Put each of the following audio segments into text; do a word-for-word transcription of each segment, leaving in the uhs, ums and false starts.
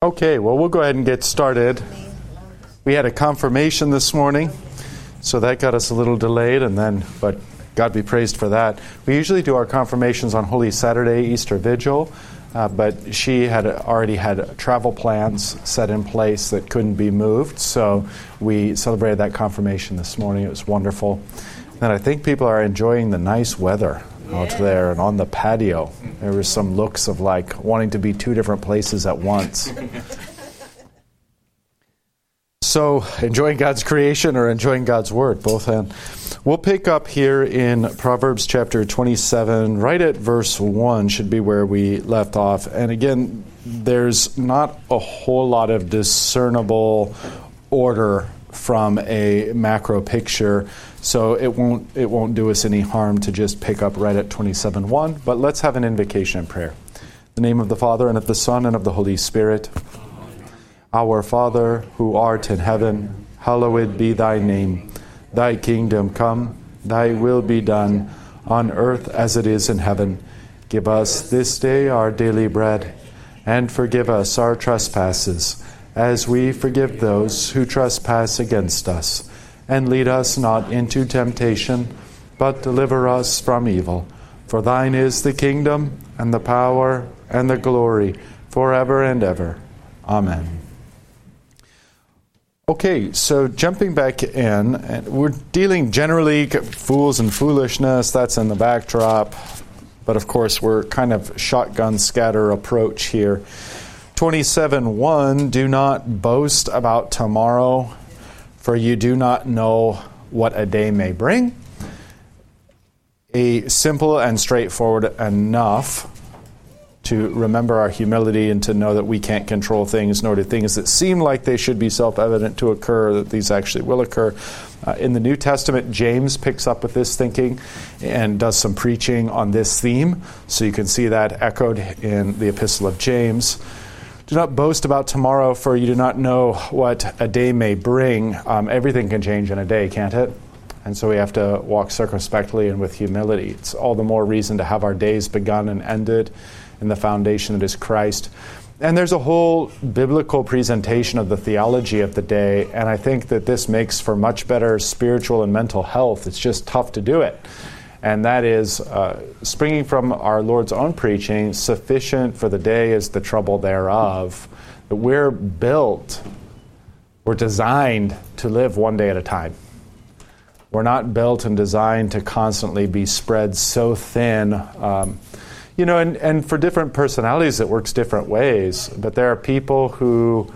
Okay, well, we'll go ahead and get started. We had a confirmation this morning, so that got us a little delayed, and then, but God be praised for that. We usually do our confirmations on Holy Saturday, Easter Vigil, uh, but she had already had travel plans set in place that couldn't be moved, so we celebrated that confirmation this morning. It was wonderful. And I think people are enjoying the nice weather out there and on the patio. There were some looks of like wanting to be two different places at once. So, enjoying God's creation or enjoying God's Word, both and. We'll pick up here in Proverbs chapter twenty-seven, right at verse one should be where we left off. And again, there's not a whole lot of discernible order from a macro picture, so it won't it won't do us any harm to just pick up right at twenty-seven one. But let's have an invocation and prayer. In the name of the Father, and of the Son, and of the Holy Spirit. Our Father, who art in heaven, hallowed be thy name. Thy kingdom come, thy will be done, on earth as it is in heaven. Give us this day our daily bread, and forgive us our trespasses, as we forgive those who trespass against us. And lead us not into temptation, but deliver us from evil. For thine is the kingdom, and the power, and the glory, forever and ever. Amen. Okay, so jumping back in, and we're dealing generally fools and foolishness, that's in the backdrop. But of course, we're kind of shotgun scatter approach here. twenty-seven one, do not boast about tomorrow, for you do not know what a day may bring. A simple and straightforward enough to remember our humility and to know that we can't control things, nor do things that seem like they should be self-evident to occur, that these actually will occur. Uh, in the New Testament, James picks up with this thinking and does some preaching on this theme. So you can see that echoed in the Epistle of James. Do not boast about tomorrow, for you do not know what a day may bring. Um, everything can change in a day, can't it? And so we have to walk circumspectly and with humility. It's all the more reason to have our days begun and ended in the foundation that is Christ. And there's a whole biblical presentation of the theology of the day, and I think that this makes for much better spiritual and mental health. It's just tough to do it. And that is, uh, springing from our Lord's own preaching, sufficient for the day is the trouble thereof. That we're built, we're designed to live one day at a time. We're not built and designed to constantly be spread so thin. Um, you know, and, and for different personalities, it works different ways. But there are people who,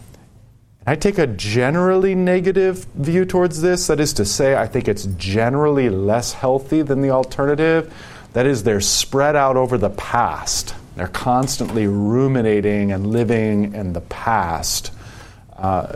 I take a generally negative view towards this. That is to say, I think it's generally less healthy than the alternative. That is, they're spread out over the past. They're constantly ruminating and living in the past. Uh,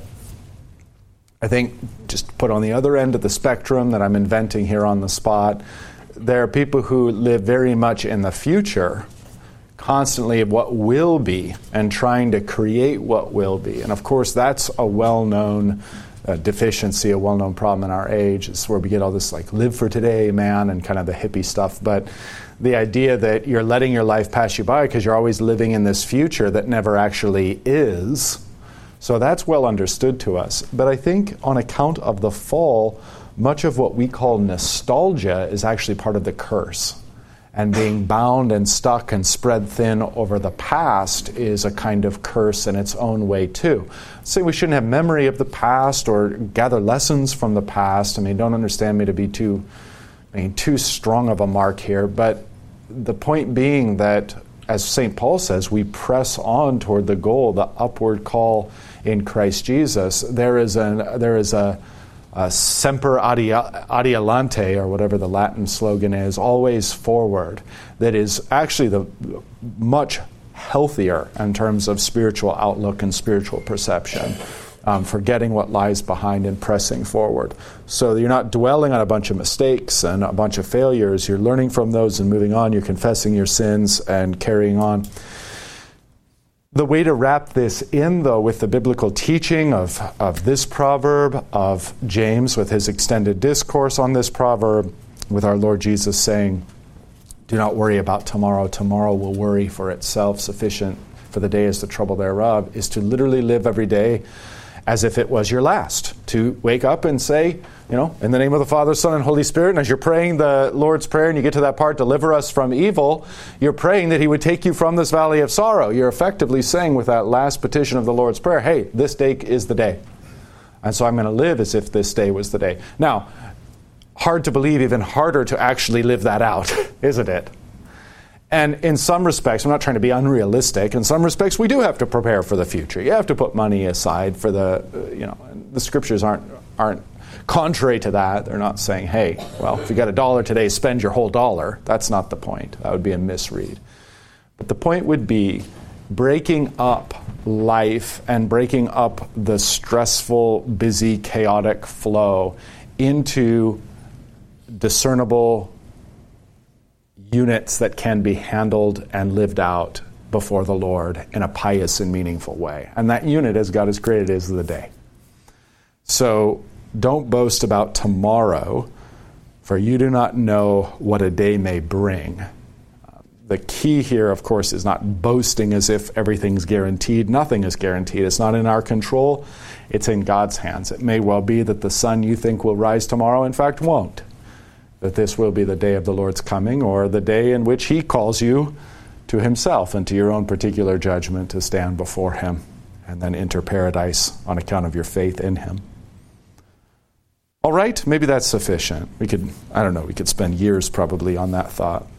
I think, just put on the other end of the spectrum that I'm inventing here on the spot, there are people who live very much in the future, constantly what will be, and trying to create what will be. And of course, that's a well-known uh, deficiency, a well-known problem in our age. It's where we get all this like live for today, man, and kind of the hippie stuff. But the idea that you're letting your life pass you by because you're always living in this future that never actually is. So that's well understood to us. But I think on account of the fall, much of what we call nostalgia is actually part of the curse. And being bound and stuck and spread thin over the past is a kind of curse in its own way too. So we shouldn't have memory of the past or gather lessons from the past. I mean, don't understand me to be too, I mean, too strong of a mark here. But the point being that, as Saint Paul says, we press on toward the goal, the upward call in Christ Jesus. There is a there is a, a semper adiante, or whatever the Latin slogan is, always forward, that is actually the much healthier in terms of spiritual outlook and spiritual perception. Um, forgetting what lies behind and pressing forward. So you're not dwelling on a bunch of mistakes and a bunch of failures. You're learning from those and moving on. You're confessing your sins and carrying on. The way to wrap this in, though, with the biblical teaching of, of this proverb, of James with his extended discourse on this proverb, with our Lord Jesus saying, do not worry about tomorrow. Tomorrow will worry for itself. Sufficient for the day is the trouble thereof, is to literally live every day as if it was your last. To wake up and say, you know, in the name of the Father, Son, and Holy Spirit, and as you're praying the Lord's Prayer and you get to that part, deliver us from evil, you're praying that he would take you from this valley of sorrow. You're effectively saying with that last petition of the Lord's Prayer, hey, this day is the day. And so I'm going to live as if this day was the day. Now, hard to believe, even harder to actually live that out, isn't it? And in some respects, I'm not trying to be unrealistic, in some respects we do have to prepare for the future. You have to put money aside for the, uh, you know, the scriptures aren't aren't contrary to that. They're not saying, hey, well, if you got a dollar today, spend your whole dollar. That's not the point. That would be a misread. But the point would be breaking up life and breaking up the stressful, busy, chaotic flow into discernible units that can be handled and lived out before the Lord in a pious and meaningful way. And that unit, as God has created, is the day. So don't boast about tomorrow, for you do not know what a day may bring. The key here, of course, is not boasting as if everything's guaranteed. Nothing is guaranteed. It's not in our control. It's in God's hands. It may well be that the sun you think will rise tomorrow, in fact, won't. That this will be the day of the Lord's coming, or the day in which he calls you to himself and to your own particular judgment to stand before him and then enter paradise on account of your faith in him. All right, maybe that's sufficient. We could, I don't know, we could spend years probably on that thought.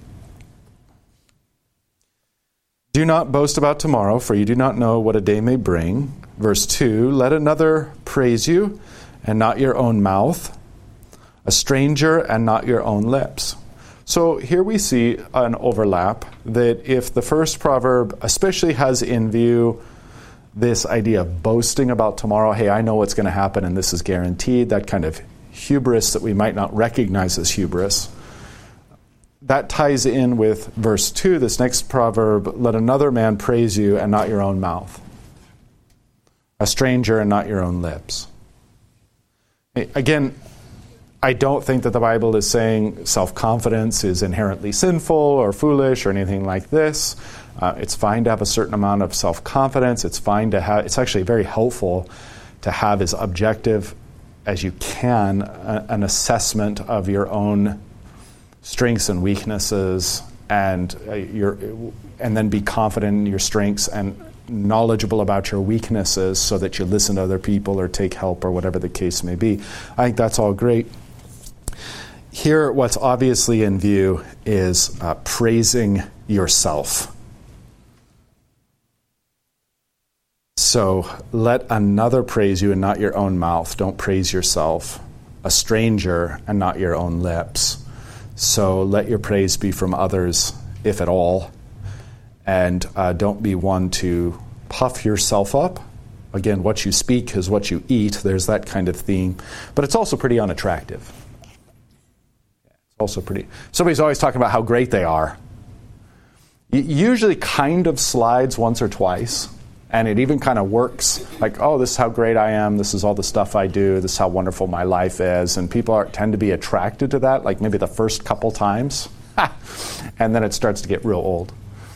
Do not boast about tomorrow, for you do not know what a day may bring. Verse two, let another praise you, and not your own mouth, a stranger and not your own lips. So here we see an overlap that if the first proverb especially has in view this idea of boasting about tomorrow, hey, I know what's going to happen and this is guaranteed, that kind of hubris that we might not recognize as hubris, that ties in with verse two, this next proverb, let another man praise you and not your own mouth, a stranger and not your own lips. Again, I don't think that the Bible is saying self-confidence is inherently sinful or foolish or anything like this. Uh, it's fine to have a certain amount of self-confidence. It's fine to have, it's actually very helpful to have as objective as you can a, an assessment of your own strengths and weaknesses, and uh, your, and then be confident in your strengths and knowledgeable about your weaknesses so that you listen to other people or take help or whatever the case may be. I think that's all great. Here, what's obviously in view is uh, praising yourself. So let another praise you and not your own mouth. Don't praise yourself. A stranger and not your own lips. So let your praise be from others, if at all. And uh, don't be one to puff yourself up. Again, what you speak is what you eat. There's that kind of theme. But it's also pretty unattractive. It's also pretty... Somebody's always talking about how great they are. It usually kind of slides once or twice. And it even kind of works like, oh, this is how great I am. This is all the stuff I do. This is how wonderful my life is. And people are, tend to be attracted to that, like maybe the first couple times. And then it starts to get real old.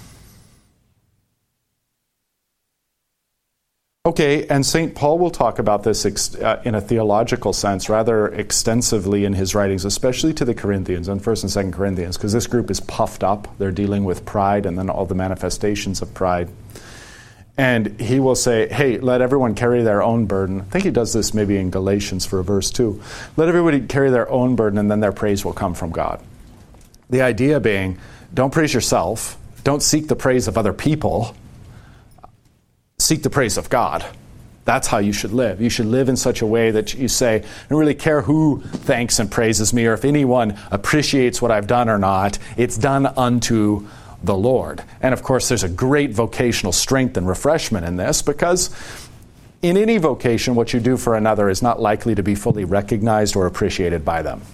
Okay, and Saint Paul will talk about this ex- uh, in a theological sense rather extensively in his writings, especially to the Corinthians, in First and Second Corinthians, because this group is puffed up. They're dealing with pride and then all the manifestations of pride. And he will say, hey, let everyone carry their own burden. I think he does this maybe in Galatians for a verse two. Let everybody carry their own burden, and then their praise will come from God. The idea being, don't praise yourself. Don't seek the praise of other people. Seek the praise of God. That's how you should live. You should live in such a way that you say, I don't really care who thanks and praises me, or if anyone appreciates what I've done or not. It's done unto the Lord. And of course, there's a great vocational strength and refreshment in this, because in any vocation, what you do for another is not likely to be fully recognized or appreciated by them.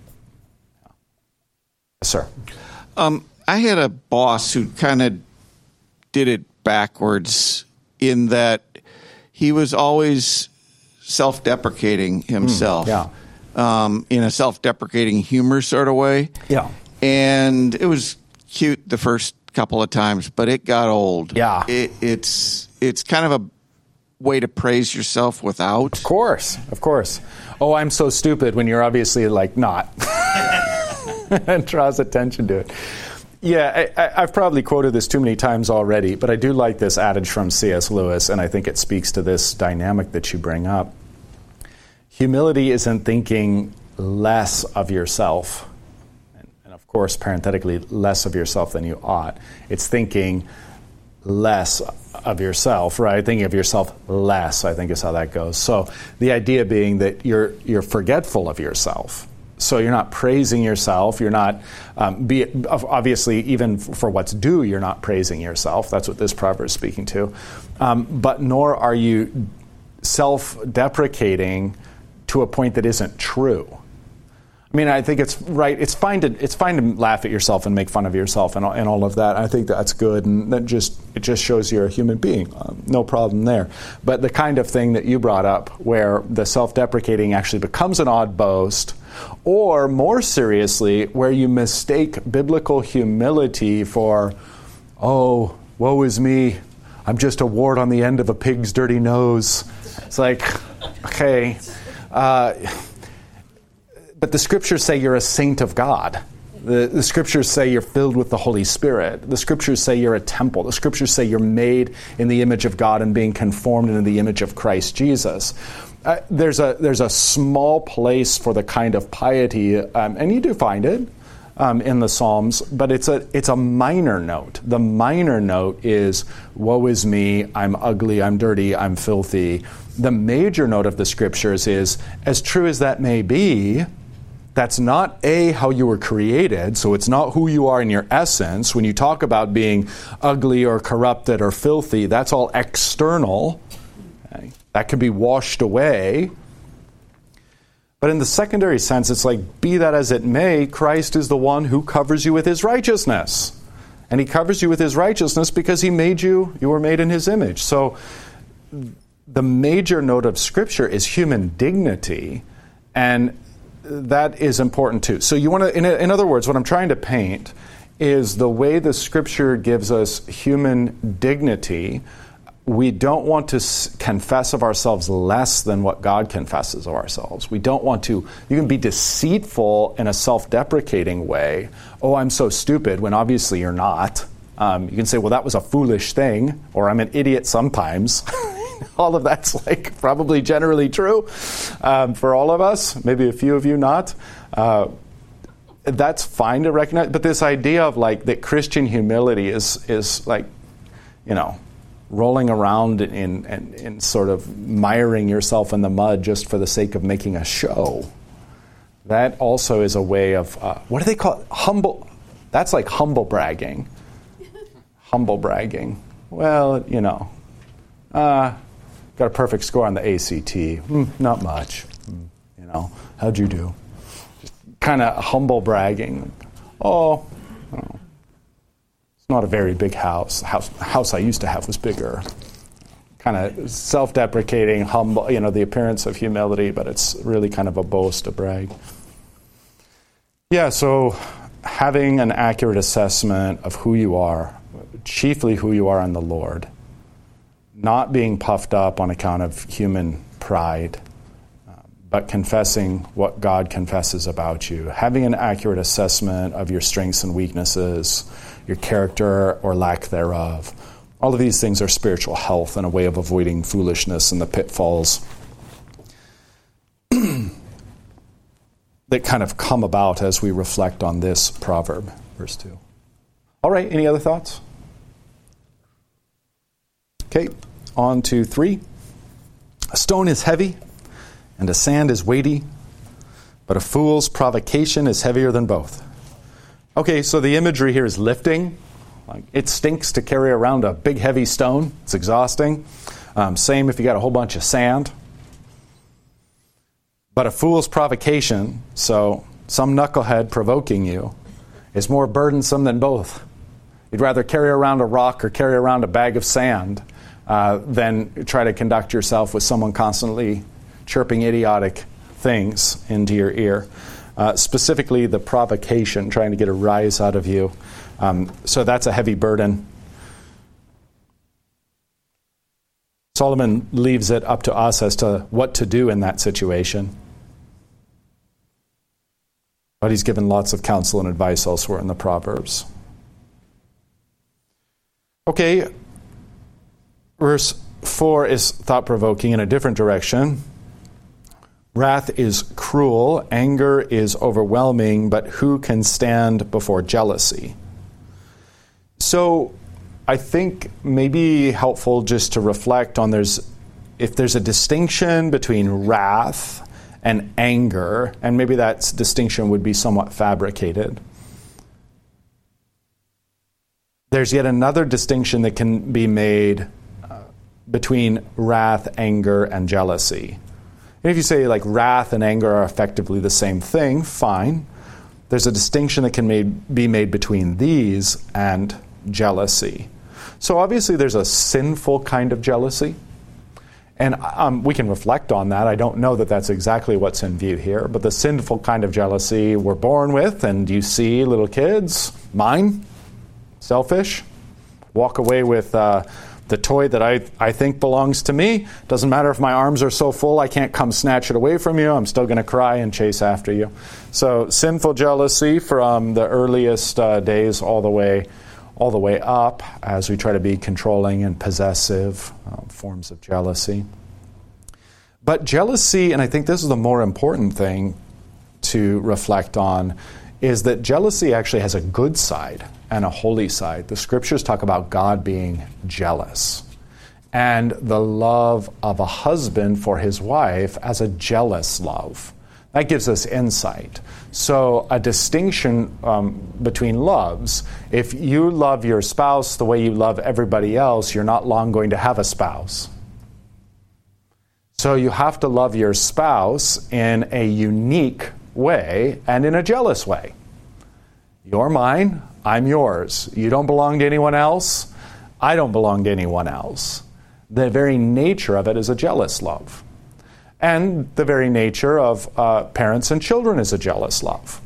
Yes, sir. Um, I had a boss who kind of did it backwards in that he was always self-deprecating himself. Mm, yeah. Um, in a self-deprecating humor sort of way. Yeah. And it was cute the first couple of times, but it got old. Yeah. It, it's it's kind of a way to praise yourself without. Of course, of course. Oh, I'm so stupid when you're obviously like not. And draws attention to it. Yeah, I, I, I've probably quoted this too many times already, but I do like this adage from C S Lewis, and I think it speaks to this dynamic that you bring up. Humility isn't thinking less of yourself, and, and of course, parenthetically, less of yourself than you ought. It's thinking less of yourself, right? Thinking of yourself less, I think is how that goes. So the idea being that you're you're forgetful of yourself. So you're not praising yourself. You're not, um, be it, obviously, even for what's due, you're not praising yourself. That's what this proverb is speaking to. Um, but nor are you self-deprecating to a point that isn't true. I mean, I think it's right. It's fine to it's fine to laugh at yourself and make fun of yourself and all, and all of that. I think that's good, and that just it just shows you're a human being. Um, no problem there. But the kind of thing that you brought up, where the self-deprecating actually becomes an odd boast, or more seriously, where you mistake biblical humility for, oh, woe is me, I'm just a wart on the end of a pig's dirty nose. It's like, okay. Uh, But the scriptures say you're a saint of God. The, the scriptures say you're filled with the Holy Spirit. The scriptures say you're a temple. The scriptures say you're made in the image of God and being conformed into the image of Christ Jesus. Uh, there's a there's a small place for the kind of piety, um, and you do find it um, in the Psalms, but it's a it's a minor note. The minor note is, woe is me, I'm ugly, I'm dirty, I'm filthy. The major note of the scriptures is, as true as that may be, that's not, A, how you were created, so it's not who you are in your essence. When you talk about being ugly or corrupted or filthy, that's all external. Okay? That can be washed away. But in the secondary sense, it's like, be that as it may, Christ is the one who covers you with his righteousness. And he covers you with his righteousness because he made you, you were made in his image. So the major note of Scripture is human dignity, and that is important too. So you want to, in, in other words, what I'm trying to paint is the way the Scripture gives us human dignity. We don't want to s- confess of ourselves less than what God confesses of ourselves. We don't want to, you can be deceitful in a self-deprecating way. Oh, I'm so stupid, when obviously you're not. Um, you can say, well, that was a foolish thing, or I'm an idiot sometimes. All of that's like probably generally true um, for all of us, maybe a few of you not. Uh, that's fine to recognize, but this idea of like that Christian humility is is like, you know, rolling around in, in, in sort of miring yourself in the mud just for the sake of making a show. That also is a way of, uh, what do they call it? Humble. That's like humble bragging. Humble bragging. Well, you know, uh, got a perfect score on the A C T. Mm, not much. Mm, you know, how'd you do? Just kind of humble bragging. Oh, oh, it's not a very big house. The house, the house I used to have was bigger. Kind of self-deprecating, humble, you know, the appearance of humility, but it's really kind of a boast, a brag. Yeah, so having an accurate assessment of who you are, chiefly who you are in the Lord, not being puffed up on account of human pride, uh, but confessing what God confesses about you, having an accurate assessment of your strengths and weaknesses, your character or lack thereof. All of these things are spiritual health and a way of avoiding foolishness and the pitfalls that kind of come about as we reflect on this proverb, verse two. All right, any other thoughts? Okay, on to three. A stone is heavy, and a sand is weighty, but a fool's provocation is heavier than both. Okay, so the imagery here is lifting. Like, it stinks to carry around a big, heavy stone. It's exhausting. Um, same if you got a whole bunch of sand. But a fool's provocation, so some knucklehead provoking you, is more burdensome than both. You'd rather carry around a rock or carry around a bag of sand uh, than try to conduct yourself with someone constantly chirping idiotic things into your ear. Uh, specifically, the provocation, trying to get a rise out of you. Um, so that's a heavy burden. Solomon leaves it up to us as to what to do in that situation. But he's given lots of counsel and advice elsewhere in the Proverbs. Okay, verse four is thought-provoking in a different direction. Wrath is cruel, anger is overwhelming, but who can stand before jealousy? So I think maybe helpful just to reflect on there's if there's a distinction between wrath and anger, and maybe that distinction would be somewhat fabricated. There's yet another distinction that can be made uh, between wrath, anger, and jealousy. And if you say like wrath and anger are effectively the same thing, fine. There's a distinction that can made, be made between these and jealousy. So obviously there's a sinful kind of jealousy. And um, we can reflect on that. I don't know that that's exactly what's in view here. But the sinful kind of jealousy we're born with, and you see little kids, mine, selfish, walk away with uh, the toy that I, I think belongs to me. Doesn't matter if my arms are so full I can't come snatch it away from you. I'm still going to cry and chase after you. So sinful jealousy from the earliest uh, days all the way all the way up as we try to be controlling and possessive uh, forms of jealousy. But jealousy, and I think this is the more important thing to reflect on, is that jealousy actually has a good side and a holy side. The scriptures talk about God being jealous, and the love of a husband for his wife as a jealous love. That gives us insight. So a distinction um, between loves. If you love your spouse the way you love everybody else, you're not long going to have a spouse. So you have to love your spouse in a unique way and in a jealous way. You're mine, I'm yours. You don't belong to anyone else, I don't belong to anyone else. The very nature of it is a jealous love. And the very nature of uh, parents and children is a jealous love.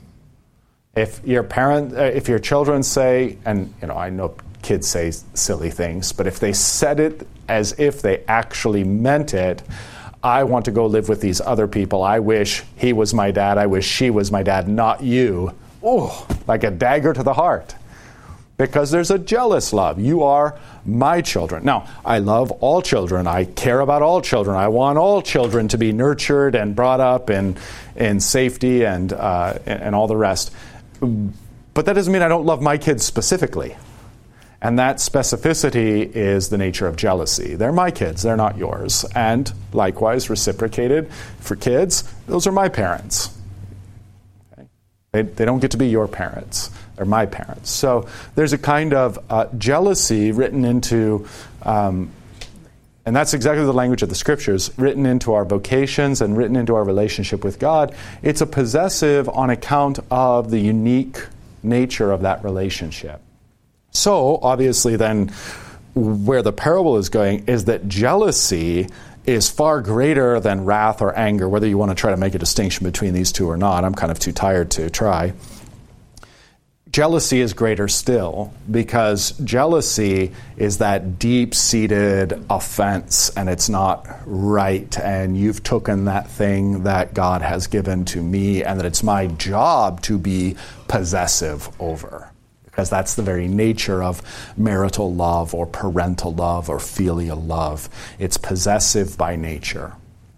If your parent, uh, if your children say, and you know, I know kids say silly things, but if they said it as if they actually meant it, I want to go live with these other people. I wish he was my dad. I wish she was my dad, not you. Oh, like a dagger to the heart. Because there's a jealous love. You are my children. Now, I love all children. I care about all children. I want all children to be nurtured and brought up in, in safety and, uh, and all the rest. But that doesn't mean I don't love my kids specifically. And that specificity is the nature of jealousy. They're my kids. They're not yours. And likewise, reciprocated for kids, those are my parents. Okay? They, they don't get to be your parents. They're my parents. So there's a kind of uh, jealousy written into, um, and that's exactly the language of the scriptures, written into our vocations and written into our relationship with God. It's a possessive on account of the unique nature of that relationship. So obviously then where the parable is going is that jealousy is far greater than wrath or anger, whether you want to try to make a distinction between these two or not. I'm kind of too tired to try. Jealousy is greater still, because jealousy is that deep-seated offense, and it's not right, and you've taken that thing that God has given to me, and that it's my job to be possessive over, because that's the very nature of marital love or parental love or filial love. It's possessive by nature.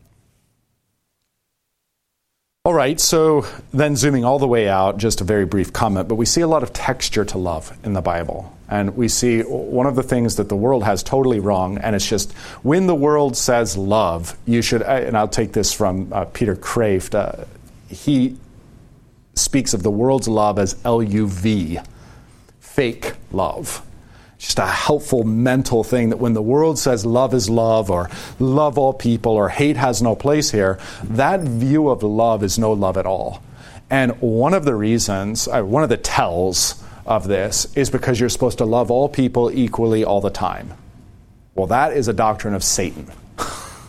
All right, so then zooming all the way out, just a very brief comment, but we see a lot of texture to love in the Bible. And we see one of the things that the world has totally wrong, and it's just when the world says love, you should, and I'll take this from uh, Peter Kraft, uh, he speaks of the world's love as L U V, fake love. Just a helpful mental thing that when the world says love is love or love all people or hate has no place here, that view of love is no love at all. And one of the reasons, uh, one of the tells of this is because you're supposed to love all people equally all the time. Well, that is a doctrine of Satan.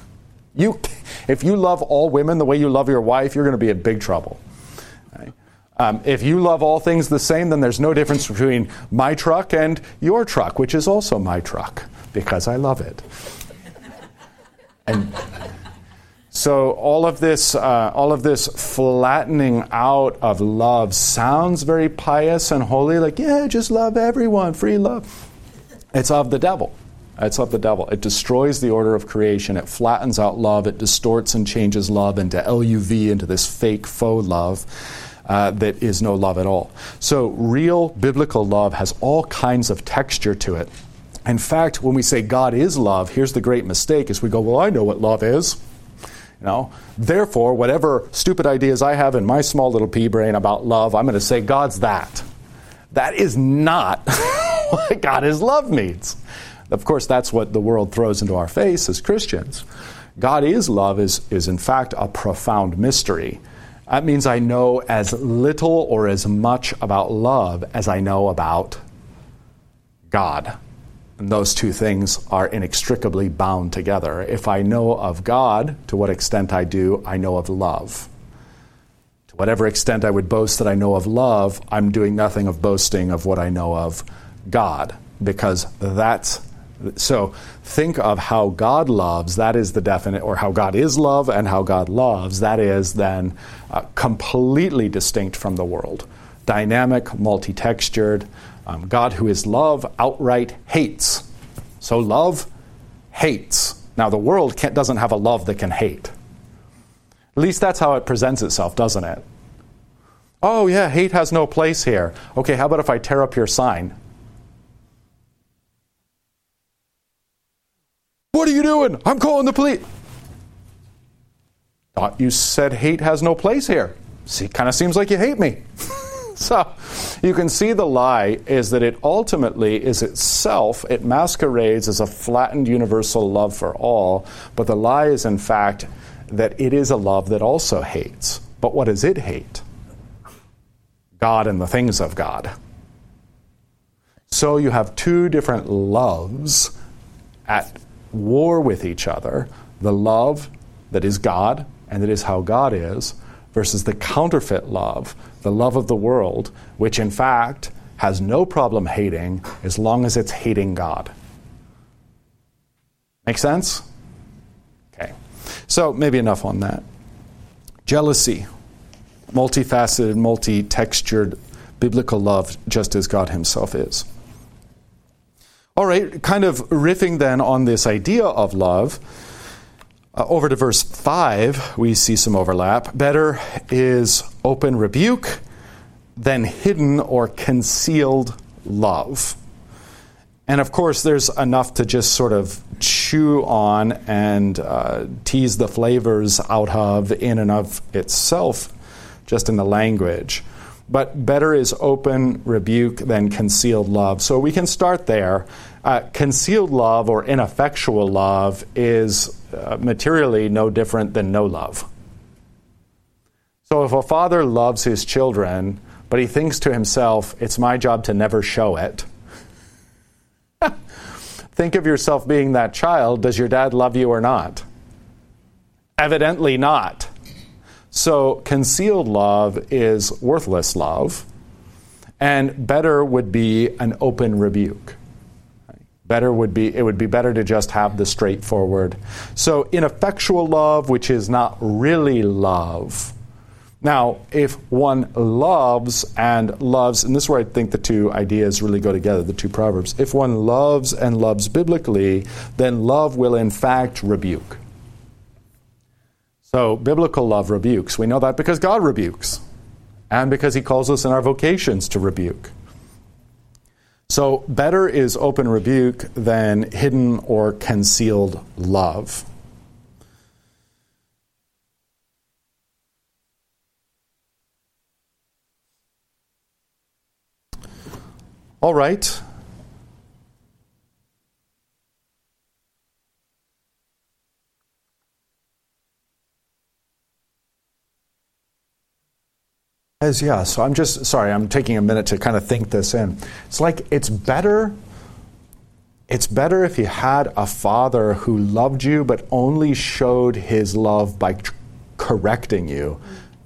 You, if you love all women the way you love your wife, you're going to be in big trouble. Right? Um, if you love all things the same, then there's no difference between my truck and your truck, which is also my truck, because I love it. And so all of this, uh, all of this flattening out of love sounds very pious and holy, like, yeah, just love everyone, free love. It's of the devil. It's of the devil. It destroys the order of creation. It flattens out love. It distorts and changes love into L U V, into this fake faux love. Uh, that is no love at all. So real biblical love has all kinds of texture to it. In fact, when we say God is love, here's the great mistake, is we go, well, I know what love is. You know, therefore, whatever stupid ideas I have in my small little pea brain about love, I'm going to say God's that. That is not what God is love means. Of course, that's what the world throws into our face as Christians. God is love is, is in fact a profound mystery. That means I know as little or as much about love as I know about God. And those two things are inextricably bound together. If I know of God, to what extent I do, I know of love. To whatever extent I would boast that I know of love, I'm doing nothing of boasting of what I know of God. Because that's... So think of how God loves, that is the definite, or how God is love and how God loves, that is then uh, completely distinct from the world. Dynamic, multi-textured. Um, God, who is love, outright hates. So love hates. Now the world can't, doesn't have a love that can hate. At least that's how it presents itself, doesn't it? Oh yeah, hate has no place here. Okay, how about if I tear up your sign? What are you doing? I'm calling the police. Thought you said hate has no place here. See, kind of seems like you hate me. So you can see the lie is that it ultimately is itself, it masquerades as a flattened universal love for all, but the lie is in fact that it is a love that also hates. But what does it hate? God and the things of God. So you have two different loves at war with each other, the love that is God and that is how God is, versus the counterfeit love, the love of the world, which in fact has no problem hating as long as it's hating God. Make sense? Okay. So maybe enough on that. Jealousy, multifaceted, multi-textured biblical love, just as God himself is. All right, kind of riffing then on this idea of love, uh, over to verse five, we see some overlap. Better is open rebuke than hidden or concealed love. And of course, there's enough to just sort of chew on and uh, tease the flavors out of in and of itself, just in the language. But better is open rebuke than concealed love. So we can start there. Uh, concealed love or ineffectual love is uh, materially no different than no love. So if a father loves his children, but he thinks to himself, it's my job to never show it. Think of yourself being that child. Does your dad love you or not? Evidently not. So concealed love is worthless love, and better would be an open rebuke. Better would be, it would be better to just have the straightforward. So ineffectual love, which is not really love. Now, if one loves and loves, and this is where I think the two ideas really go together, the two proverbs. If one loves and loves biblically, then love will in fact rebuke. So biblical love rebukes. We know that because God rebukes, and because he calls us in our vocations to rebuke. So better is open rebuke than hidden or concealed love. All right. As yeah, so I'm just, sorry, I'm taking a minute to kind of think this in. It's like it's better, it's better if you had a father who loved you but only showed his love by tr- correcting you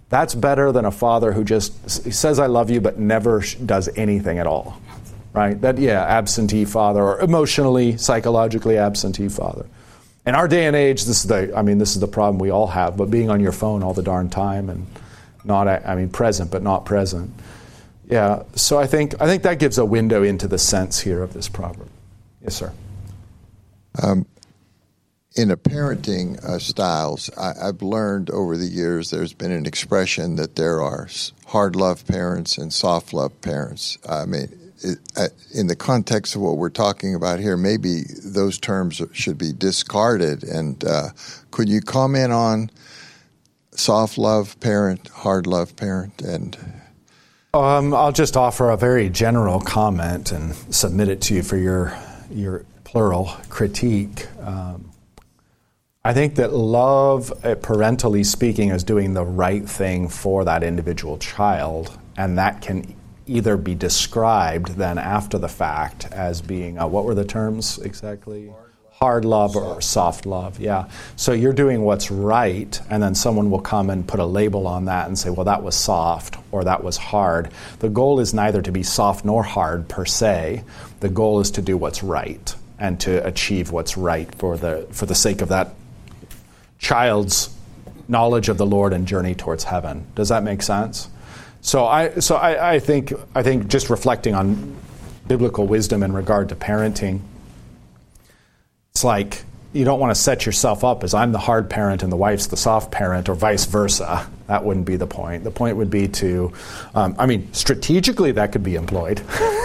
That's better than a father who just says I love you but never does anything at all, right? That, yeah, absentee father, or emotionally, psychologically absentee father. In our day and age, this is the, I mean, this is the problem we all have, but being on your phone all the darn time and not, I mean, present but not present. Yeah, so I think I think that gives a window into the sense here of this proverb. Yes, sir. Um, in a parenting uh, styles, I, I've learned over the years there's been an expression that there are hard love parents and soft love parents. I mean, it, uh, in the context of what we're talking about here, maybe those terms should be discarded. And uh, could you comment on soft love parent, hard love parent, and um, I'll just offer a very general comment and submit it to you for your your plural critique. Um, I think that love, uh, parentally speaking, is doing the right thing for that individual child, and that can either be described then after the fact as being, uh, what were the terms exactly? Hard love or soft love, yeah. So you're doing what's right, and then someone will come and put a label on that and say, well, that was soft or that was hard. The goal is neither to be soft nor hard per se. The goal is to do what's right and to achieve what's right for the for the sake of that child's knowledge of the Lord and journey towards heaven. Does that make sense? So I so I, I think I think just reflecting on biblical wisdom in regard to parenting, it's like you don't want to set yourself up as I'm the hard parent and the wife's the soft parent, or vice versa. That wouldn't be the point. The point would be to, um, I mean, strategically that could be employed.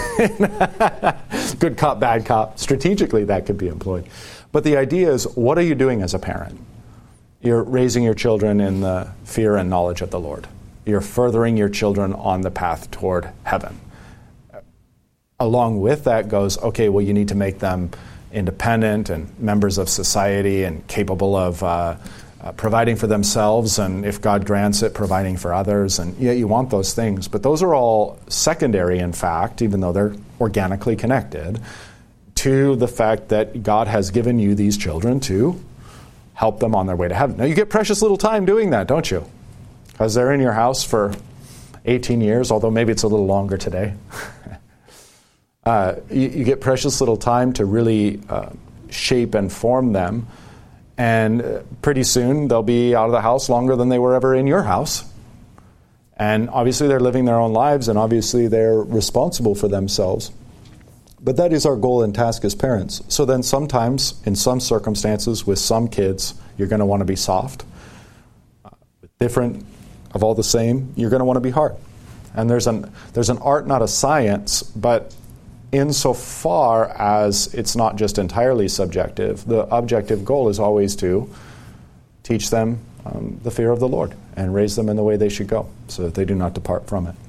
Good cop, bad cop. Strategically that could be employed. But the idea is, what are you doing as a parent? You're raising your children in the fear and knowledge of the Lord. You're furthering your children on the path toward heaven. Along with that goes, okay, well, you need to make them independent and members of society and capable of uh, uh, providing for themselves, and if God grants it, providing for others. And yeah, you want those things. But those are all secondary, in fact, even though they're organically connected, to the fact that God has given you these children to help them on their way to heaven. Now, you get precious little time doing that, don't you? Because they're in your house for eighteen years, although maybe it's a little longer today. uh, you, you get precious little time to really uh, shape and form them. And uh, pretty soon they'll be out of the house longer than they were ever in your house. And obviously they're living their own lives, and obviously they're responsible for themselves. But that is our goal and task as parents. So then sometimes, in some circumstances, with some kids, you're going to want to be soft. Uh, different, of all the same, you're going to want to be hard. And there's an there's an art, not a science, but insofar as it's not just entirely subjective, the objective goal is always to teach them um, the fear of the Lord and raise them in the way they should go, so that they do not depart from it.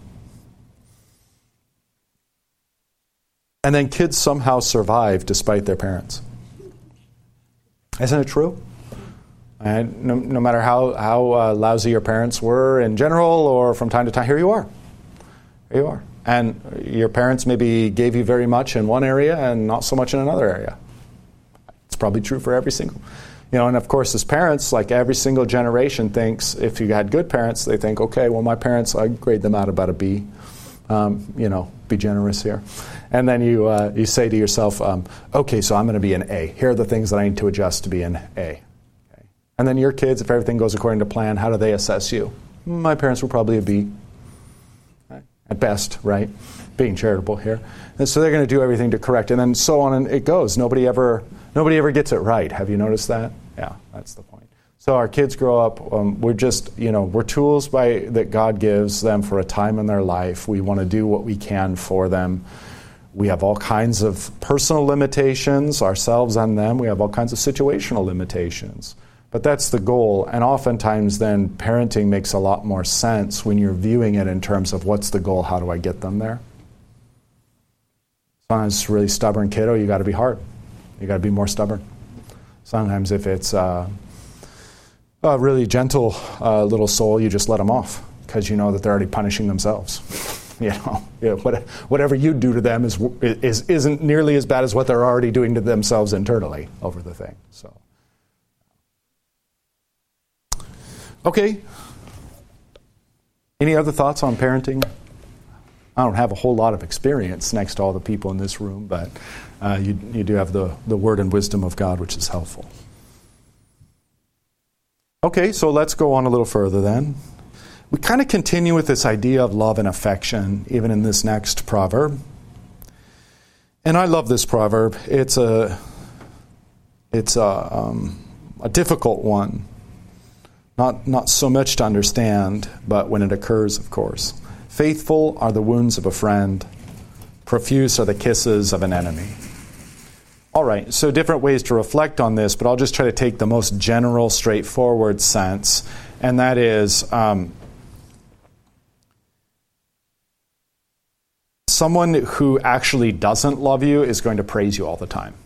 And then kids somehow survive despite their parents. Isn't it true? And no, no matter how, how uh, lousy your parents were in general or from time to time, here you are. Here you are. And your parents maybe gave you very much in one area and not so much in another area. It's probably true for every single. You know, and of course, as parents, like every single generation thinks, if you had good parents, they think, okay, well, my parents, I grade them out about a B. Um, you know, be generous here. And then you uh, you say to yourself, um, okay, so I'm going to be an A. Here are the things that I need to adjust to be an A. Okay. And then your kids, if everything goes according to plan, how do they assess you? My parents were probably a B. Right? At best, right? Being charitable here. And so they're going to do everything to correct. And then so on and it goes. Nobody ever nobody ever gets it right. Have you noticed that? Yeah, that's the point. So our kids grow up, um, we're just, you know, we're tools by that God gives them for a time in their life. We want to do what we can for them. We have all kinds of personal limitations, ourselves and them. We have all kinds of situational limitations. But that's the goal. And oftentimes then parenting makes a lot more sense when you're viewing it in terms of what's the goal, how do I get them there? Sometimes it's a really stubborn kiddo, you got to be hard. You got to be more stubborn. Sometimes if it's uh, a really gentle uh, little soul, you just let them off because you know that they're already punishing themselves. You know, you know what, whatever you do to them is, is isn't nearly as bad as what they're already doing to themselves internally over the thing. So, okay. Any other thoughts on parenting? I don't have a whole lot of experience next to all the people in this room, but uh, you, you do have the, the word and wisdom of God, which is helpful. Okay, so let's go on a little further then. We kind of continue with this idea of love and affection, even in this next proverb. And I love this proverb. It's a, it's a, um, a difficult one. Not, not so much to understand, but when it occurs, of course. Faithful are the wounds of a friend. Profuse are the kisses of an enemy. All right, so different ways to reflect on this, but I'll just try to take the most general, straightforward sense, and that is um, someone who actually doesn't love you is going to praise you all the time.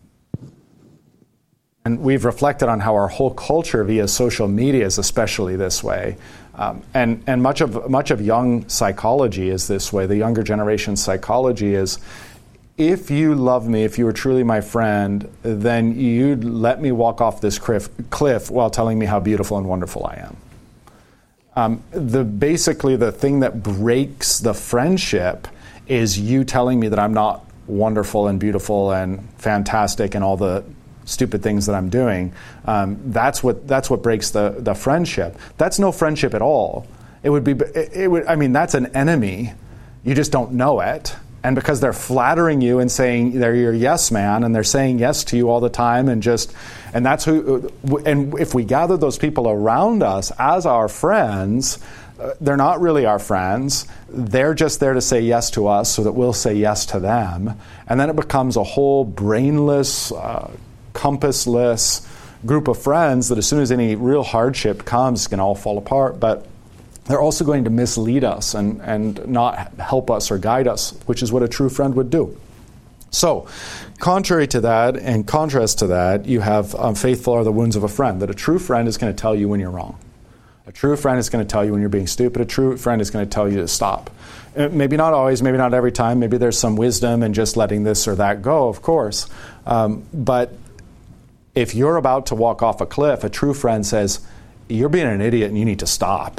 And we've reflected on how our whole culture via social media is especially this way. Um, and and much of much of young psychology is this way. The younger generation psychology is, if you love me, if you were truly my friend, then you'd let me walk off this cliff, cliff while telling me how beautiful and wonderful I am. Um, the basically the thing that breaks the friendship is you telling me that I'm not wonderful and beautiful and fantastic and all the stupid things that I'm doing. Um, that's what that's what breaks the, the friendship. That's no friendship at all. It would be. It, it would. I mean, that's an enemy. You just don't know it. And because they're flattering you and saying they're your yes man, and they're saying yes to you all the time, and just and that's who. And if we gather those people around us as our friends, uh, they're not really our friends. They're just there to say yes to us, so that we'll say yes to them. And then it becomes a whole brainless, Uh, compassless group of friends that as soon as any real hardship comes can all fall apart, but they're also going to mislead us and, and not help us or guide us, which is what a true friend would do. So, contrary to that, and contrast to that, you have um, faithful are the wounds of a friend, that a true friend is going to tell you when you're wrong. A true friend is going to tell you when you're being stupid. A true friend is going to tell you to stop. Maybe not always, maybe not every time. Maybe there's some wisdom in just letting this or that go, of course. Um, but if you're about to walk off a cliff, a true friend says, you're being an idiot and you need to stop.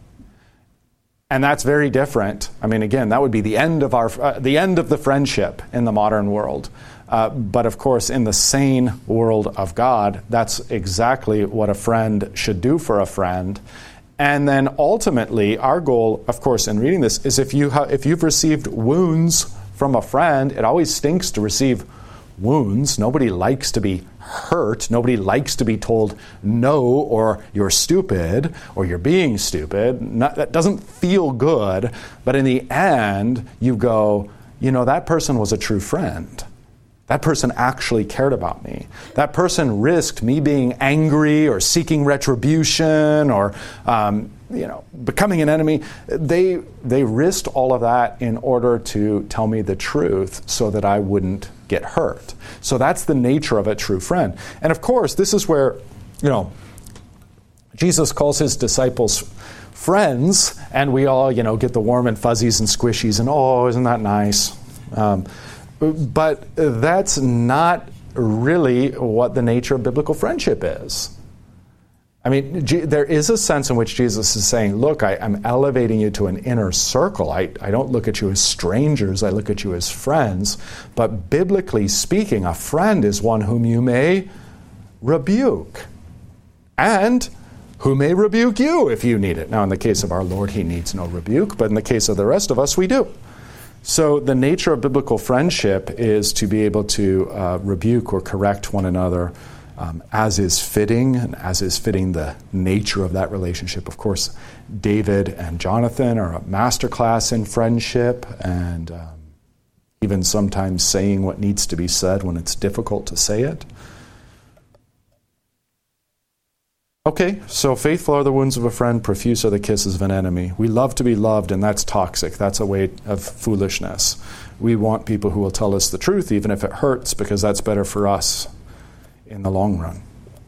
And that's very different. I mean, again, that would be the end of our uh, the end of the friendship in the modern world. Uh, but of course, in the sane world of God, that's exactly what a friend should do for a friend. And then ultimately, our goal, of course, in reading this, is if you ha- if you've received wounds from a friend, it always stinks to receive wounds. Nobody likes to be hurt. Nobody likes to be told no, or you're stupid, or you're being stupid. Not, that doesn't feel good. But in the end, you go, you know, that person was a true friend. That person actually cared about me. That person risked me being angry or seeking retribution or um, you know, becoming an enemy. They they risked all of that in order to tell me the truth so that I wouldn't get hurt. So that's the nature of a true friend. And of course, this is where, you know, Jesus calls his disciples friends, and we all, you know, get the warm and fuzzies and squishies and, oh, isn't that nice? Um, but that's not really what the nature of biblical friendship is. I mean, G- there is a sense in which Jesus is saying, look, I, I'm elevating you to an inner circle. I, I don't look at you as strangers. I look at you as friends. But biblically speaking, a friend is one whom you may rebuke, and who may rebuke you if you need it. Now, in the case of our Lord, he needs no rebuke, but in the case of the rest of us, we do. So the nature of biblical friendship is to be able to uh, rebuke or correct one another um, as is fitting, and as is fitting the nature of that relationship. Of course, David and Jonathan are a masterclass in friendship, and um, even sometimes saying what needs to be said when it's difficult to say it. Okay, so faithful are the wounds of a friend, profuse are the kisses of an enemy. We love to be loved, and that's toxic. That's a way of foolishness. We want people who will tell us the truth, even if it hurts, because that's better for us in the long run.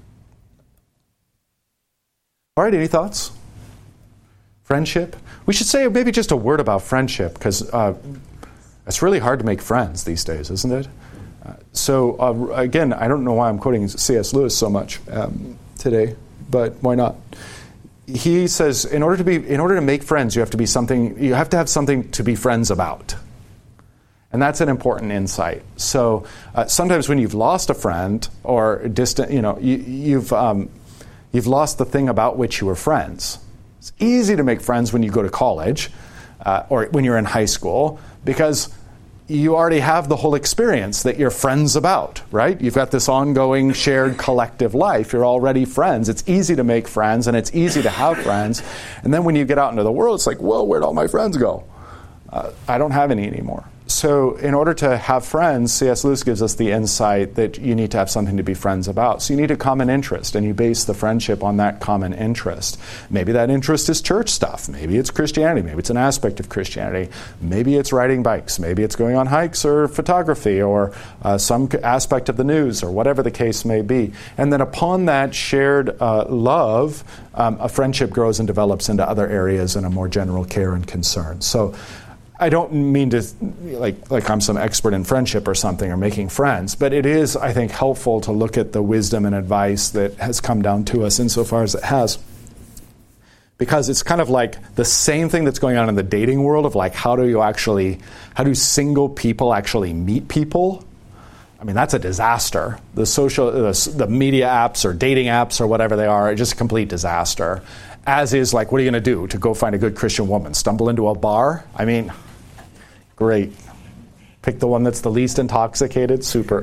All right, any thoughts? Friendship? We should say maybe just a word about friendship, because uh, it's really hard to make friends these days, isn't it? Uh, so, uh, again, I don't know why I'm quoting C S Lewis so much um, today. But why not? he says, in order to be, in order to make friends, you have to be something. You have to have something to be friends about, and that's an important insight. So uh, sometimes when you've lost a friend or distant, you know, you, you've um, you've lost the thing about which you were friends. It's easy to make friends when you go to college uh, or when you're in high school because you already have the whole experience that you're friends about, right? You've got this ongoing shared collective life. You're already friends. It's easy to make friends and it's easy to have friends. And then when you get out into the world, it's like, whoa, where'd all my friends go? Uh, I don't have any anymore. So in order to have friends, C S Lewis gives us the insight that you need to have something to be friends about. So you need a common interest, and you base the friendship on that common interest. Maybe that interest is church stuff. Maybe it's Christianity. Maybe it's an aspect of Christianity. Maybe it's riding bikes. Maybe it's going on hikes or photography or uh, some aspect of the news or whatever the case may be. And then upon that shared uh, love, um, a friendship grows and develops into other areas and a more general care and concern. So I don't mean to, like, like I'm some expert in friendship or something or making friends, but it is, I think, helpful to look at the wisdom and advice that has come down to us insofar as it has. Because it's kind of like the same thing that's going on in the dating world of like, how do you actually, how do single people actually meet people? I mean, that's a disaster. The social, the, the media apps or dating apps or whatever they are, are just a complete disaster. As is, like, what are you going to do to go find a good Christian woman? Stumble into a bar? I mean, great. Pick the one that's the least intoxicated. Super.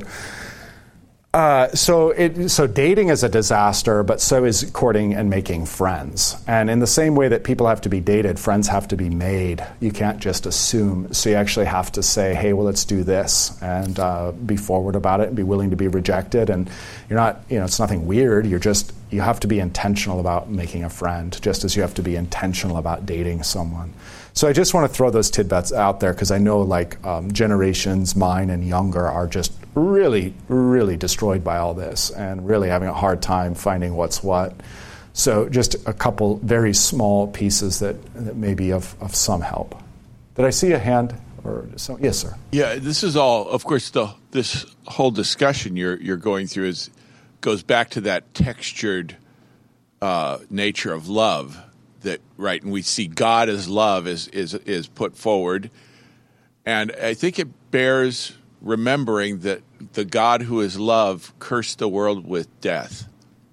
Uh, so it, so dating is a disaster, but so is courting and making friends. And in the same way that people have to be dated, friends have to be made. You can't just assume. So you actually have to say, hey, well, let's do this, and uh, be forward about it and be willing to be rejected. And you're not, you know, it's nothing weird. You're just, you have to be intentional about making a friend, just as you have to be intentional about dating someone. So I just want to throw those tidbits out there because I know like um, generations, mine and younger, are just really, really destroyed by all this and really having a hard time finding what's what. So just a couple very small pieces that, that may be of, of some help. Did I see a hand? Or so? Yes, sir. Yeah, this is all, of course, the this whole discussion you're you're going through is goes back to that textured uh, nature of love. That right, and we see God as love is is is put forward, and I think it bears remembering that the God who is love cursed the world with death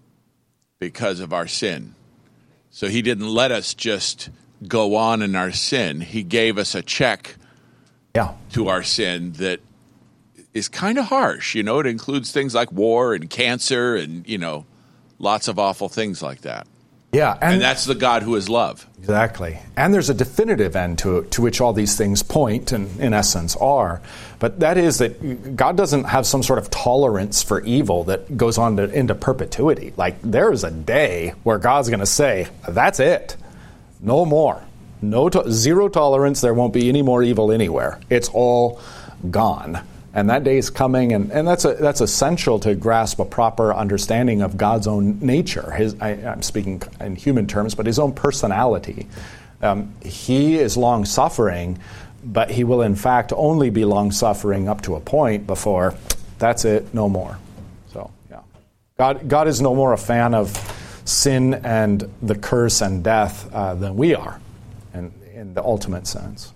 because of our sin. So He didn't let us just go on in our sin. He gave us a check yeah. to our sin that is kind of harsh. You know, it includes things like war and cancer and you know, lots of awful things like that. Yeah, and, and that's the God who is love. Exactly. And there's a definitive end to to which all these things point and, in essence, are. But that is that God doesn't have some sort of tolerance for evil that goes on to, into perpetuity. Like, there is a day where God's going to say, that's it. No more. No to- Zero tolerance. There won't be any more evil anywhere. It's all gone. And that day is coming, and, and that's a, that's essential to grasp a proper understanding of God's own nature. His, I, I'm speaking in human terms, but His own personality. Um, he is long-suffering, but He will in fact only be long-suffering up to a point before that's it, no more. So, yeah. God, God is no more a fan of sin and the curse and death uh, than we are, in, in the ultimate sense.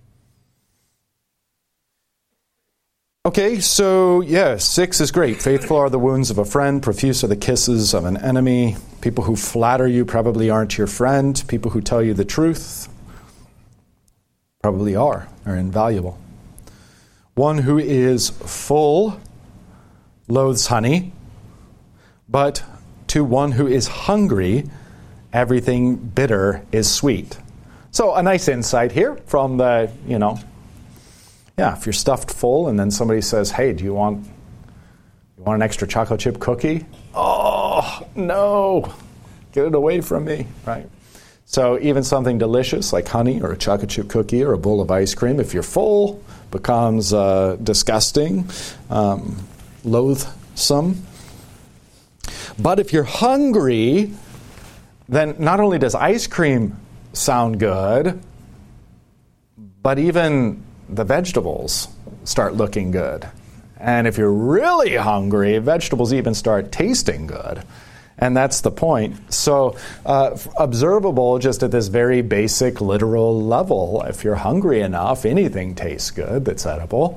Okay, so yeah, six is great. Faithful are the wounds of a friend, profuse are the kisses of an enemy. People who flatter you probably aren't your friend. People who tell you the truth probably are, are invaluable. One who is full loathes honey, but to one who is hungry, everything bitter is sweet. So a nice insight here from the, you know, yeah, if you're stuffed full and then somebody says, hey, do you want you want an extra chocolate chip cookie? Oh, no. Get it away from me, right? So even something delicious like honey or a chocolate chip cookie or a bowl of ice cream, if you're full, becomes uh, disgusting, um, loathsome. But if you're hungry, then not only does ice cream sound good, but even the vegetables start looking good. And if you're really hungry, vegetables even start tasting good. And that's the point. So uh, observable just at this very basic literal level. If you're hungry enough, anything tastes good that's edible.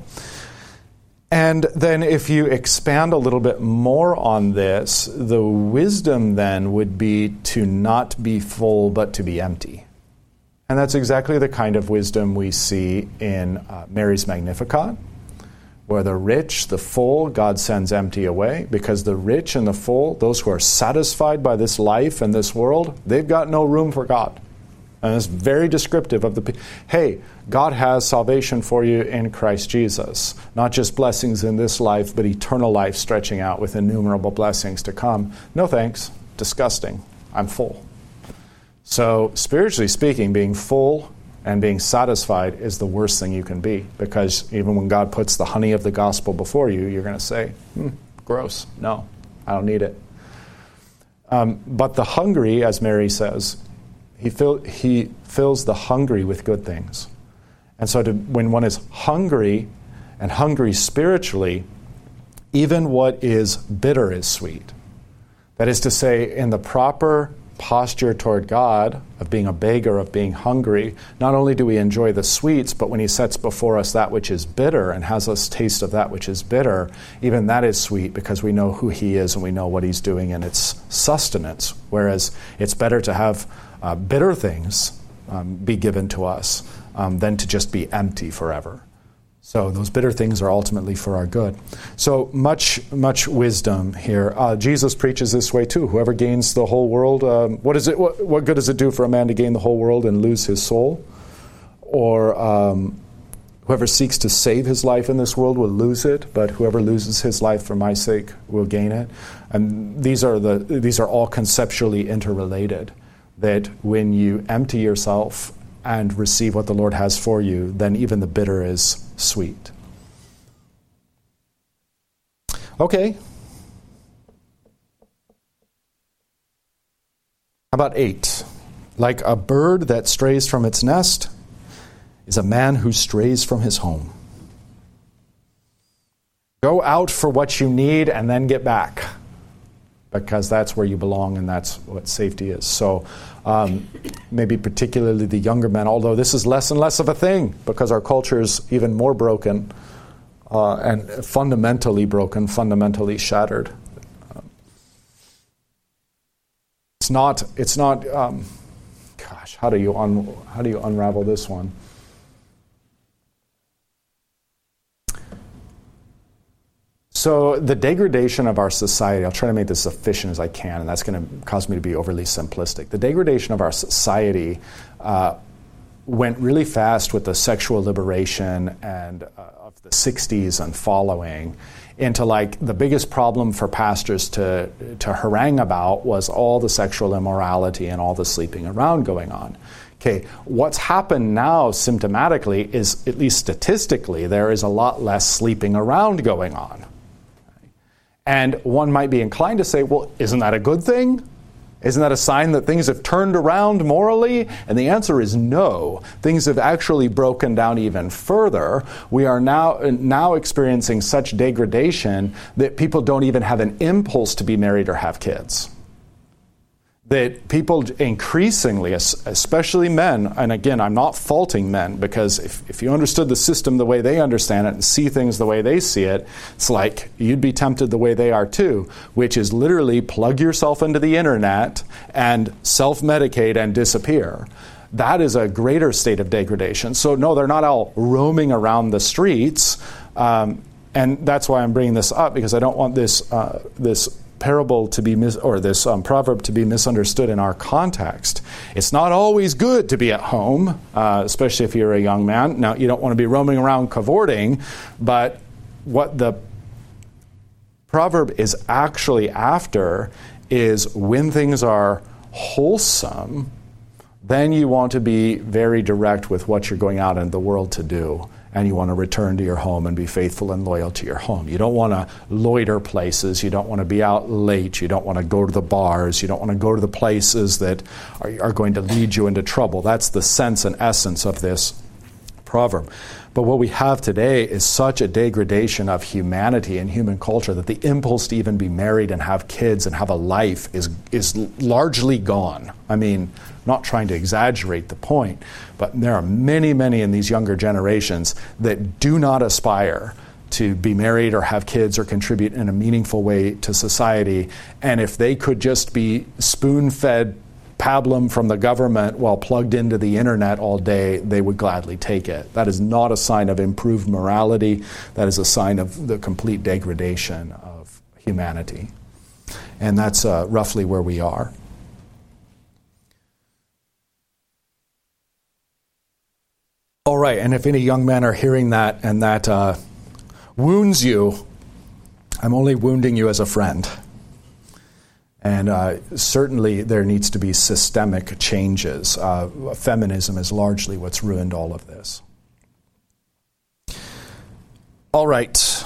And then if you expand a little bit more on this, the wisdom then would be to not be full but to be empty. And that's exactly the kind of wisdom we see in uh, Mary's Magnificat, where the rich, the full, God sends empty away, because the rich and the full, those who are satisfied by this life and this world, they've got no room for God. And it's very descriptive of the, hey, God has salvation for you in Christ Jesus. Not just blessings in this life, but eternal life stretching out with innumerable blessings to come. No thanks. Disgusting. I'm full. So spiritually speaking, being full and being satisfied is the worst thing you can be, because even when God puts the honey of the gospel before you, you're going to say, hmm, gross. No, I don't need it. Um, but the hungry, as Mary says, He, fill, he fills the hungry with good things. And so to, when one is hungry, and hungry spiritually, even what is bitter is sweet. That is to say, in the proper posture toward God, of being a beggar, of being hungry, not only do we enjoy the sweets, but when He sets before us that which is bitter and has us taste of that which is bitter, even that is sweet, because we know who He is and we know what He's doing in its sustenance. Whereas it's better to have Uh, bitter things um, be given to us um, than to just be empty forever. So those bitter things are ultimately for our good. So much, much wisdom here. Uh, Jesus preaches this way too. Whoever gains the whole world, um, what is it? What, what good does it do for a man to gain the whole world and lose his soul? Or um, whoever seeks to save his life in this world will lose it, but whoever loses his life for my sake will gain it. And these are the these are all conceptually interrelated. That when you empty yourself and receive what the Lord has for you, then even the bitter is sweet. Okay. How about eight? Like a bird that strays from its nest is a man who strays from his home. Go out for what you need and then get back, because that's where you belong and that's what safety is. So um, maybe particularly the younger men, although this is less and less of a thing because our culture is even more broken uh, and fundamentally broken, fundamentally shattered. Um, it's not, it's not, um, gosh, how do you un, how do you unravel this one? So the degradation of our society, I'll try to make this as efficient as I can, and that's going to cause me to be overly simplistic. The degradation of our society uh, went really fast with the sexual liberation and uh, of the sixties and following into like the biggest problem for pastors to, to harangue about was all the sexual immorality and all the sleeping around going on. Okay, what's happened now symptomatically is, at least statistically, there is a lot less sleeping around going on. And one might be inclined to say, well, isn't that a good thing? Isn't that a sign that things have turned around morally? And the answer is no. Things have actually broken down even further. We are now, now experiencing such degradation that people don't even have an impulse to be married or have kids. That people increasingly, especially men, and again, I'm not faulting men, because if, if you understood the system the way they understand it and see things the way they see it, it's like you'd be tempted the way they are too, which is literally plug yourself into the internet and self-medicate and disappear. That is a greater state of degradation. So no, they're not all roaming around the streets, um, and that's why I'm bringing this up, because I don't want this uh, this parable to be mis- or this um, proverb to be misunderstood in our context. It's not always good to be at home, uh, especially if you're a young man. Now, you don't want to be roaming around cavorting, but what the proverb is actually after is when things are wholesome, then you want to be very direct with what you're going out in the world to do. And you want to return to your home and be faithful and loyal to your home. You don't want to loiter places. You don't want to be out late. You don't want to go to the bars. You don't want to go to the places that are, are going to lead you into trouble. That's the sense and essence of this proverb. But what we have today is such a degradation of humanity and human culture that the impulse to even be married and have kids and have a life is is largely gone. I mean, not trying to exaggerate the point, but there are many, many in these younger generations that do not aspire to be married or have kids or contribute in a meaningful way to society. And if they could just be spoon-fed pablum from the government while plugged into the internet all day, they would gladly take it. That is not a sign of improved morality. That is a sign of the complete degradation of humanity. And that's uh, roughly where we are. All right, and if any young men are hearing that and that uh, wounds you, I'm only wounding you as a friend. And uh, certainly there needs to be systemic changes. Uh, feminism is largely what's ruined all of this. All right.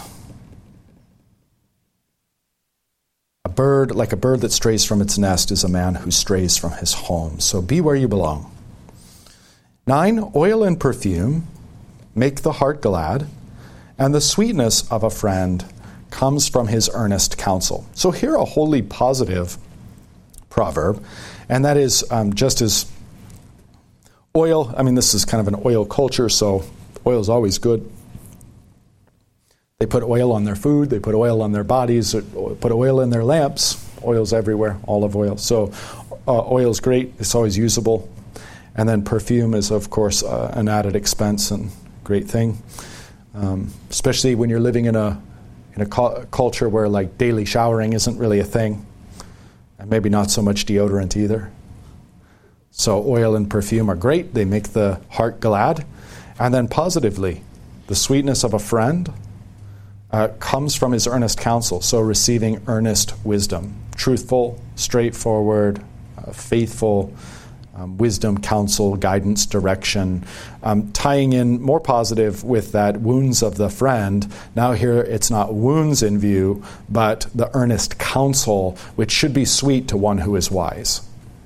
A bird, like a bird that strays from its nest, is a man who strays from his home. So be where you belong. Nine, oil and perfume make the heart glad, and the sweetness of a friend comes from his earnest counsel. So here a wholly positive proverb, and that is um, just as oil, I mean, this is kind of an oil culture, so oil is always good. They put oil on their food, they put oil on their bodies, put oil in their lamps. Oil's everywhere, olive oil. So uh, oil's great, it's always usable. And then perfume is, of course, uh, an added expense and great thing, um, especially when you're living in a in a cu- culture where like daily showering isn't really a thing, and maybe not so much deodorant either. So oil and perfume are great. They make the heart glad. And then positively, the sweetness of a friend uh, comes from his earnest counsel. So receiving earnest wisdom, truthful, straightforward, uh, faithful, Um, wisdom, counsel, guidance, direction, um, tying in more positive with that wounds of the friend. Now here it's not wounds in view, but the earnest counsel, which should be sweet to one who is wise.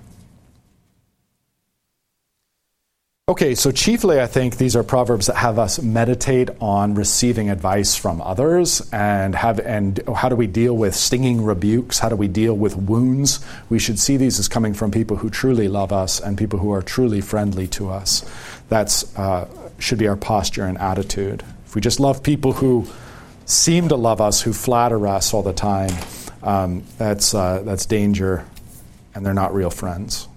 Okay, so chiefly I think these are proverbs that have us meditate on receiving advice from others and have and how do we deal with stinging rebukes, how do we deal with wounds. We should see these as coming from people who truly love us and people who are truly friendly to us. That's uh, should be our posture and attitude. If we just love people who seem to love us, who flatter us all the time, um, that's uh, that's danger, and they're not real friends.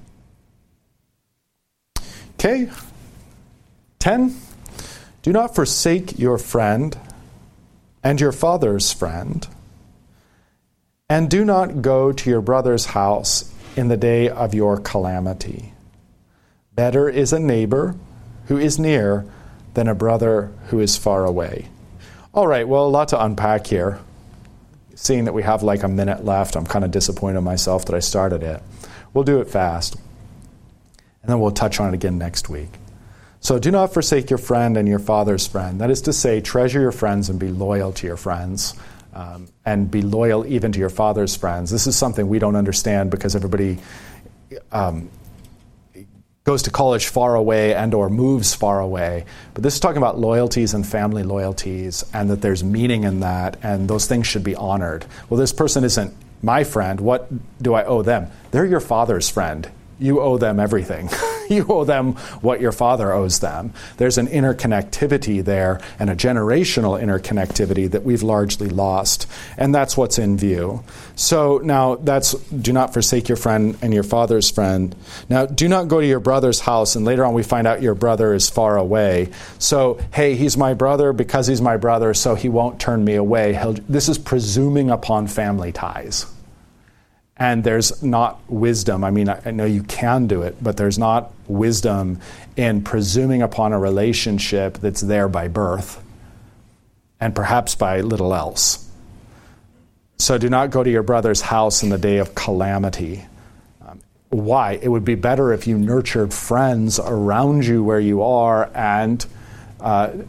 Okay, ten, do not forsake your friend and your father's friend, and do not go to your brother's house in the day of your calamity. Better is a neighbor who is near than a brother who is far away. All right, well, a lot to unpack here. Seeing that we have like a minute left, I'm kind of disappointed in myself that I started it. We'll do it fast. And then we'll touch on it again next week. So do not forsake your friend and your father's friend. That is to say, treasure your friends and be loyal to your friends. Um, and be loyal even to your father's friends. This is something we don't understand because everybody um, goes to college far away and or moves far away. But this is talking about loyalties and family loyalties, and that there's meaning in that, and those things should be honored. Well, this person isn't my friend. What do I owe them? They're your father's friend. You owe them everything. You owe them what your father owes them. There's an interconnectivity there and a generational interconnectivity that we've largely lost. And that's what's in view. So now that's, do not forsake your friend and your father's friend. Now, do not go to your brother's house, and later on we find out your brother is far away. So, hey, he's my brother because he's my brother, so he won't turn me away. He'll, this is presuming upon family ties. And there's not wisdom. I mean, I know you can do it, but there's not wisdom in presuming upon a relationship that's there by birth and perhaps by little else. So do not go to your brother's house in the day of calamity. Um, why? It would be better if you nurtured friends around you where you are and uh,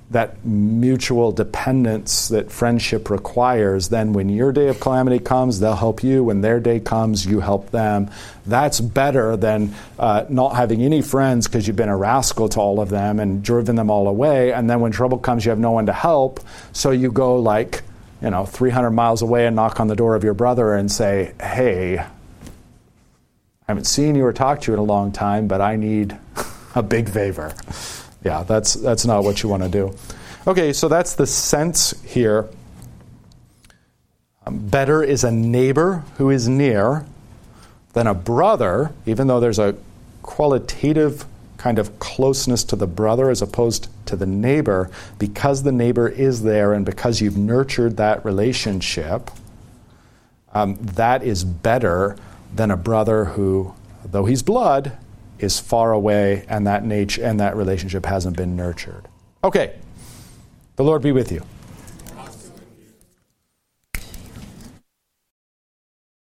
that mutual dependence that friendship requires, then when your day of calamity comes, they'll help you. When their day comes, you help them. That's better than uh, not having any friends because you've been a rascal to all of them and driven them all away. And then when trouble comes, you have no one to help. So you go like, you know, three hundred miles away and knock on the door of your brother and say, hey, I haven't seen you or talked to you in a long time, but I need a big favor. Yeah, that's that's not what you want to do. Okay, so that's the sense here. Um, better is a neighbor who is near than a brother, even though there's a qualitative kind of closeness to the brother as opposed to the neighbor, because the neighbor is there and because you've nurtured that relationship, um, that is better than a brother who, though he's blood, is far away, and that nature and that relationship hasn't been nurtured. Okay. The Lord be with you.